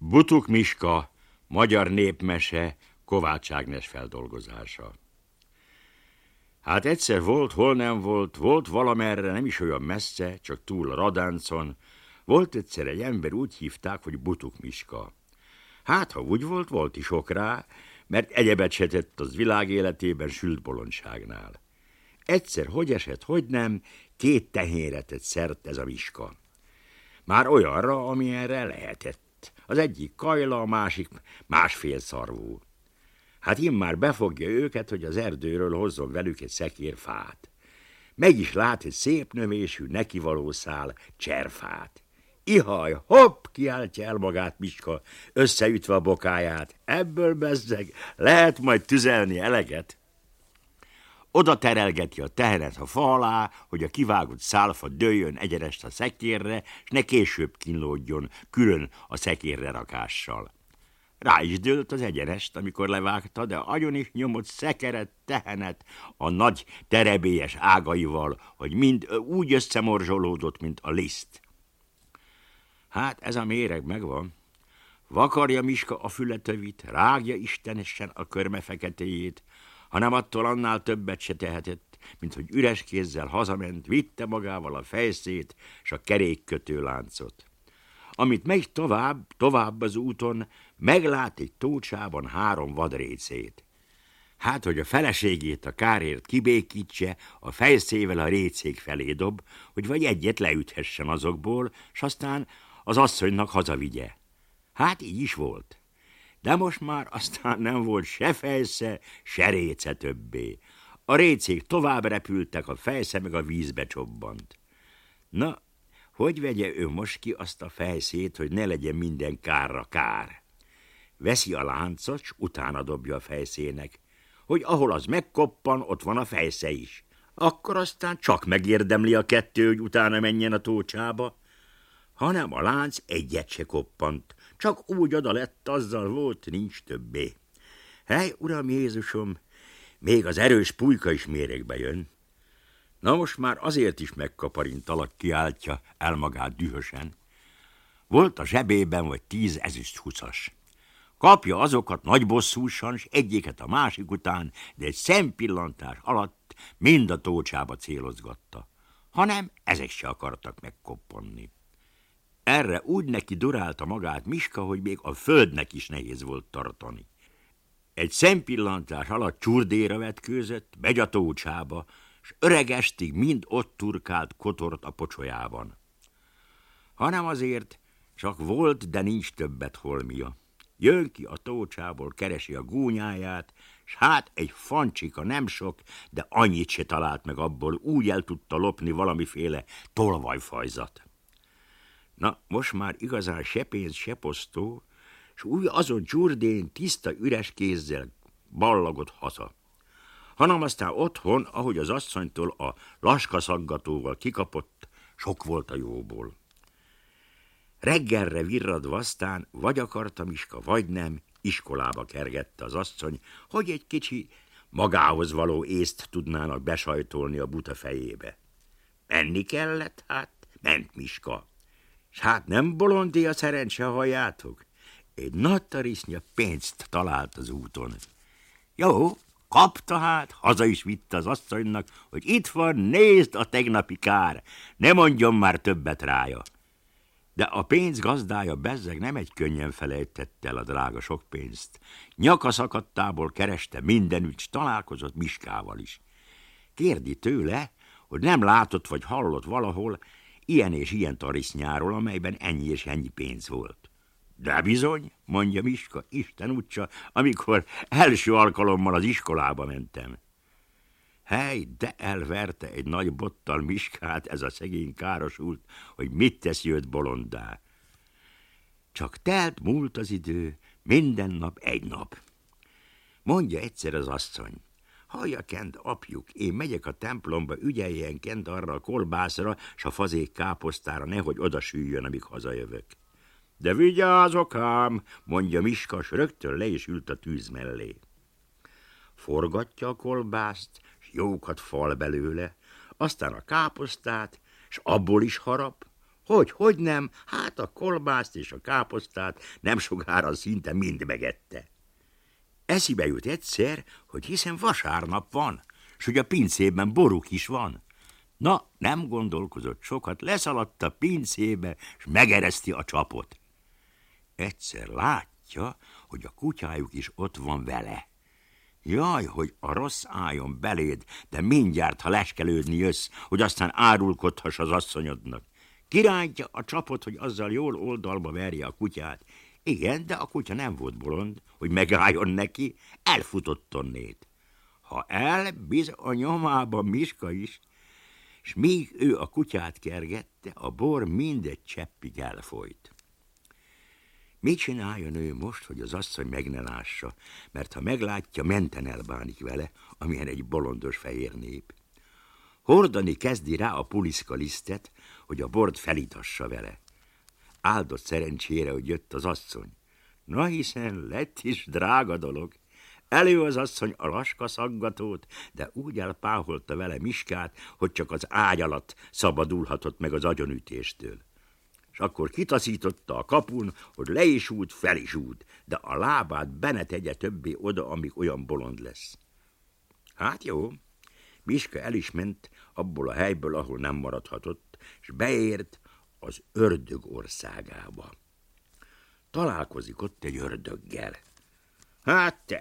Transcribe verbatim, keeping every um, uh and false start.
Butuk Miska, magyar népmese, Kovács Ágnes feldolgozása. Hát egyszer volt, hol nem volt, volt valamerre, nem is olyan messze, csak túl a Radáncon, volt egyszer egy ember, úgy hívták, hogy Butuk Miska. Hát, ha úgy volt, volt is ok rá, mert egyebet se tett az világ életében sült bolondságnál. Egyszer, hogy esett, hogy nem, két tehénre tett szert ez a Miska. Már olyanra, amilyenre lehetett. Az egyik kajla, a másik másfél szarvú. Hát immár befogja őket, hogy az erdőről hozzon velük egy szekér fát. Meg is lát egy szép növésű, nekivaló szál cserfát. Ihaj, hopp, kiáltja el magát Miska, összeütve a bokáját. Ebből bezzeg, lehet majd tüzelni eleget. Oda terelgeti a tehenet a fa alá, hogy a kivágott szálfa dőljön egyenest a szekérre, s ne később kínlódjon külön a szekérre rakással. Rá is dőlt az egyenest, amikor levágta, de agyon is nyomott szekeret, tehenet a nagy terebélyes ágaival, hogy mind úgy összemorzsolódott, mint a liszt. Hát ez a méreg megvan. Vakarja Miska a fületövit, rágja istenesen a körme feketéjét, hanem attól annál többet se tehetett, mint hogy üres kézzel hazament, vitte magával a fejszét s a kerékkötő láncot. Amit megy tovább, tovább az úton, meglát egy tócsában három vadrécét. Hát, hogy a feleségét a kárért kibékítse, a fejszével a récék felé dob, hogy vagy egyet leüthessen azokból, s aztán az asszonynak hazavigye. Hát így is volt. De most már aztán nem volt se fejsze, se réce többé. A récék tovább repültek, a fejsze meg a vízbe csobbant. Na, hogy vegye ő most ki azt a fejszét, hogy ne legyen minden kárra kár? Veszi a láncot, s utána dobja a fejszének, hogy ahol az megkoppan, ott van a fejsze is. Akkor aztán csak megérdemli a kettő, hogy utána menjen a tócsába, hanem a lánc egyet se koppant, csak úgy oda lett, azzal volt, nincs többé. Hely, uram Jézusom, még az erős pulyka is méregbe jön. Na most már azért is megkaparintalak, kiáltja el magát dühösen. Volt a zsebében vagy tíz ezüst huszas. Kapja azokat nagy bosszúsan, s egyiket a másik után, de egy szempillantás alatt mind a tócsába célozgatta. Hanem ezek se akartak megkoppanni. Erre úgy neki durálta magát Miska, hogy még a földnek is nehéz volt tartani. Egy szempillantás alatt csurdéra vetkőzött, megy a tócsába, s öregestig mind ott turkált kotort a pocsolyában. Hanem azért csak volt, de nincs többet holmia. Jön ki a tócsából, keresi a gúnyáját, s hát egy fancsika nem sok, de annyit se talált meg abból, úgy el tudta lopni valamiféle tolvajfajzat. Na, most már igazán se pénz, se posztó, s úgy azon csurdén tiszta üres kézzel ballagott haza. Hanem aztán otthon, ahogy az asszonytól a laskaszaggatóval kikapott, sok volt a jóból. Reggelre virradva aztán, vagy akarta Miska, vagy nem, iskolába kergette az asszony, hogy egy kicsi magához való észt tudnának besajtolni a buta fejébe. Menni kellett, hát ment Miska. S hát nem bolondé a szerencse, halljátok? Egy nagy tarisznya pénzt talált az úton. Jó, kapta hát, haza is vitte az asszonynak, hogy itt van, nézd a tegnapi kár, ne mondjon már többet rája. De a pénz gazdája bezzeg nem egy könnyen felejtette el a drága sok pénzt. Nyaka szakadtából kereste mindenütt, s találkozott Miskával is. Kérdi tőle, hogy nem látott vagy hallott valahol ilyen és ilyen tarisznyáról, amelyben ennyi és ennyi pénz volt. De bizony, mondja Miska, Isten útja, amikor első alkalommal az iskolába mentem. Hely, de elverte egy nagy bottal Miskát ez a szegény károsult, hogy mit tesz jött bolondá. Csak telt múlt az idő, minden nap egy nap. Mondja egyszer az asszony, hallja, Kend, apjuk, én megyek a templomba, ügyeljen, Kend, arra a kolbászra, s a fazék káposztára, nehogy odasüljön, amíg hazajövök. De vigyázok ám, mondja Miska, s rögtön le is ült a tűz mellé. Forgatja a kolbászt, jókat fal belőle, aztán a káposztát, s abból is harap, Hogy, hogy nem? Hát a kolbászt és a káposztát nem sokára szinte mind megette. Eszibe jut egyszer, hogy hiszen vasárnap van, s hogy a pincében boruk is van. Na, nem gondolkozott sokat, leszaladt a pincébe, s megereszti a csapot. Egyszer látja, hogy a kutyájuk is ott van vele. Jaj, hogy a rossz álljon beléd, de mindjárt, ha leskelődni jössz, hogy aztán árulkodhass az asszonyodnak. Kirántja a csapot, hogy azzal jól oldalba verje a kutyát. Igen, de a kutya nem volt bolond, hogy megálljon neki, elfutott onnét. Ha el, biz a nyomába Miska is, s míg ő a kutyát kergette, a bor mindegy cseppig elfolyt. Mit csináljon ő most, hogy az asszony meg ne lássa, mert ha meglátja, menten elbánik vele, amilyen egy bolondos fehér nép. Hordani kezdi rá a puliszkalisztet, hogy a bort felitassa vele. Áldott szerencsére, hogy jött az asszony. Na hiszen lett is drága dolog. Elő az asszony a laskaszaggatót, de úgy elpáholta vele Miskát, hogy csak az ágy alatt szabadulhatott meg az agyonütéstől. És akkor kitaszította a kapun, hogy le is út, fel is út, de a lábát be ne tegye többé oda, amíg olyan bolond lesz. Hát jó, Miska el is ment abból a helyből, ahol nem maradhatott, és beért az ördög országába. Találkozik ott egy ördöggel. Hát te